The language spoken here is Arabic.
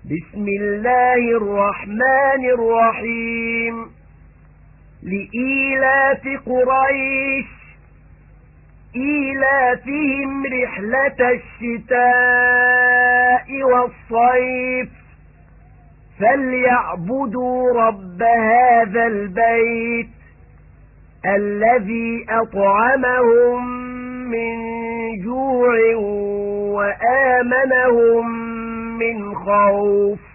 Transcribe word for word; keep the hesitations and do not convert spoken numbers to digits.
بسم الله الرحمن الرحيم لإيلاف قريش إيلافهم رحلة الشتاء والصيف فليعبدوا رب هذا البيت الذي أطعمهم من جوع وآمنهم من خوف